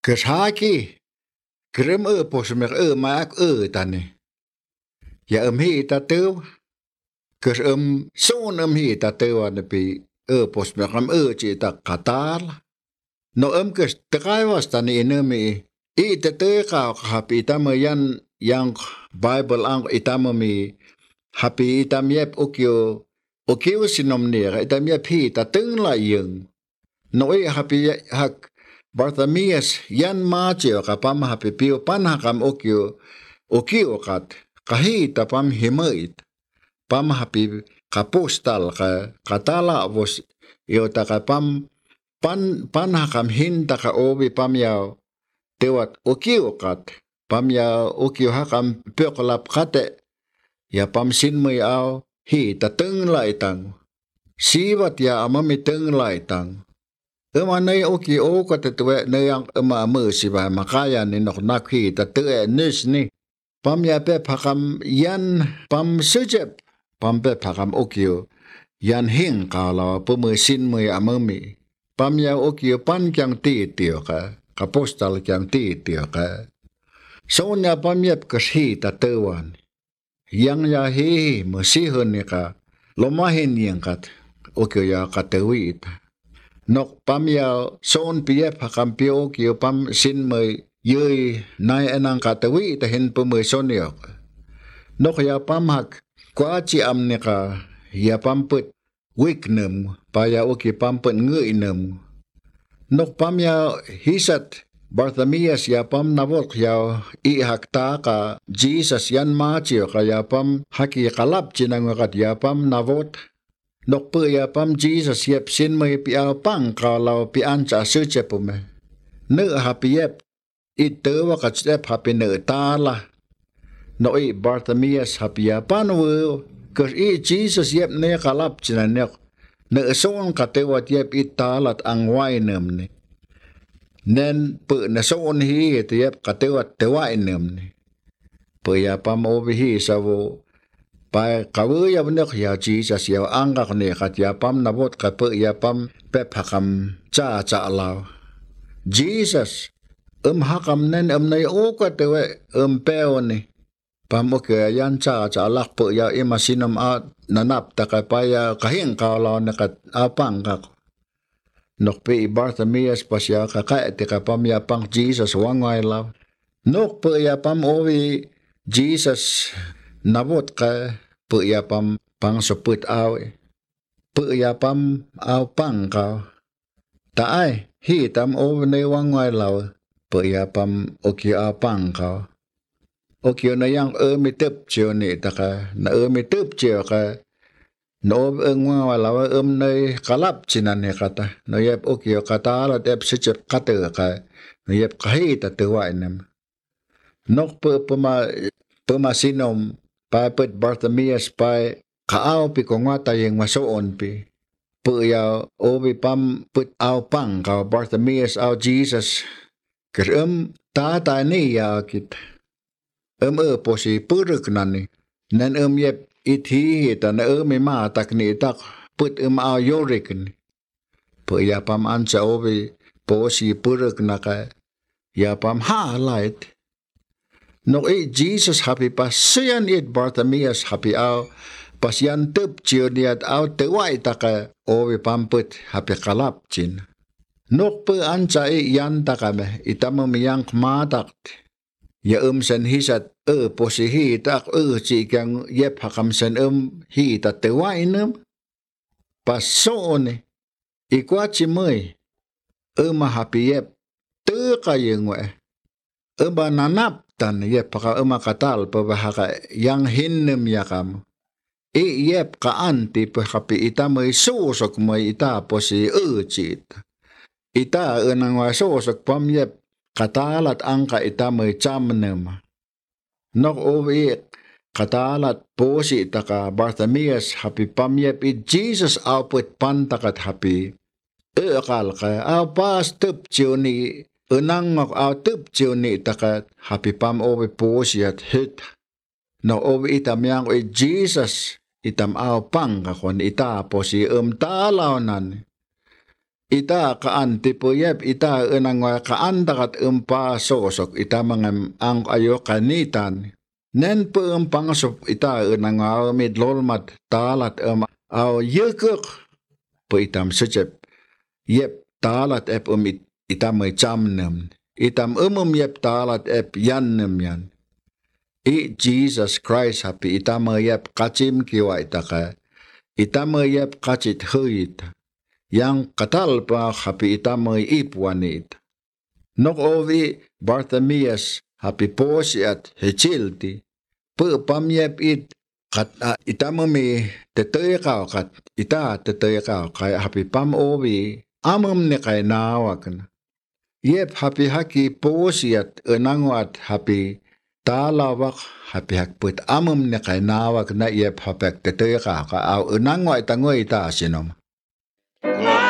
Keshaki, krem posmer maak tani. Ja hi tatew, kes son hi tatew an pi posmer chita katal. No kes tekaiwas tani inemi I teteka hapi itama yang Bible ang itama mi hapi itam yep okyo sinom nira itam yep hi tateng la yung. No hapi hak Barthamias yan macho kapam hapi pio panhakam okyo kat kahita pam himait pam hapi kapostal katala vos yota kapam panhakam hinta ka obi pam yaw tewat okyo kat pam yaw okyo hakam pioklap kate ya pam sinmay aw hi tateng la itang siwat ya amami teng la itang Nay oki o katetwe na yang siba makaya ni nok nakhi tatwe nis ni pam ya pe pakam yan pam sujep pam pe pakam okio yan hing kala pemesin me amami pam ya okio pan kyang ti tio ka postal kyang ti tio ka sonya pam yep kashi tatwan yang ya he mesihon ni ka lomahin yang kat okio ya katewit Nok pam ya son pia pakam pio kio pam sin me yui nai enang katawi ta hin pemui son yok. Nok ya pam hak kuaci am neka ya pam put wik nem pa ya oki pam put ngui nem. Nok pam ya hisat Barthamias ya pam navok ya I hak ta ka Jesus yan macio ka ya pam haki kalap cinangakat ya pam navot. Nok pe ya pam Jesus yep sin me pi aw pang kalau pi anca suce pume. Ne hapi yep ite wakat step hapi ne tala. No Barthamias hapi ya pan wo kes Jesus yep ne kalap cinan yok. Ne son katewat yep talat ang wainem ni. Nen pe ne son hi te yep katewat te wainem ni. Pe ya pam obi hi sawo pa kawu ya benek ya Jesus ya angka ne kat ya pam nabot ka pe ya pam pe pakam cha law Jesus hakam nen nei o ka te we peo ni pam o ke yan cha lak pe ya imasinam a nanap ta ka pa ya kahing ka law ne kat apang ka nok pe Barthamias pas ya ka te ka pam ya pang Jesus wangay law nok pe ya pam owi Jesus nabot ka pe ya pam pang seput aw pe ya pam aw pang ka ta ai hi tam o ne wangay law pe ya pam oki aw pang ka oki na yang mi tep chio ni ta ka na mi tep chio ka no ngwa law ne kalap chinan ne kata no yep oki kata la tep sechep kata ka no yep kahi ta te wa nem nok pe ma sinom pa put Barthamias pa kaaw pi kongata yung masoon pi. Pu ya obi pam put aw pang ka Barthamias aw Jesus. Ker tata ni ya kit. Po si puruk nani. Nen yep ithi hita na ma tak ni tak put aw yorik ni. Pu ya pam ansa obi po si puruk na ka. Ya pam light. No Jesus happy pas siyan Barthamias happy aw pas yan tep chiyo niat aw te wai taka owi pamput happy kalap chin. Nok pe anca yan taka me itama miyang matak ya sen hisat posihi tak chi kyang yep hakam sen hi ta te wai nem pas so ne ikwachi moy happy yep te kayeng we nanap tan yep ka katal pa bahaka yang hinnem yakam yep ka anti pa kapi ita may susok may ita po si chit ita nang wa susok pam yep katalat angka ita may chamnem nok owi katalat po si ita ka Barthamias happy pam yep Jesus output pantakat happy akal ka pas tup ni Unang aw tup chiyo ni takat happy pam obi po siyat hit. No obi itam yang Jesus itam aw pang kakon ita po si talaw nan. ita ka antipo yep ita enangwa ka andakat umpa sosok ita mangam ang ayo kanitan nen po pangasop ita enangwa midlolmat talat aw yekuk po itam sejep yep talat ep itam chamnem itam yep talat ep yannem yan Jesus Christ happy itam yep kachim kiwa itaka itam yep kachit huyit yang katal pa happy itamay ipwanit. Nok ovi Bartimaeus happy posi at hechilti. Pamyep kat itamami tetoy kao kat ita tetoy kao kay happy pam ovi amam ne kay nawak na. Yep happy haki posi at enangwat happy talawak happy hakput amam ne kay nawak na yep happy tetoy kao ka aw enangwat tangoy ta sinom.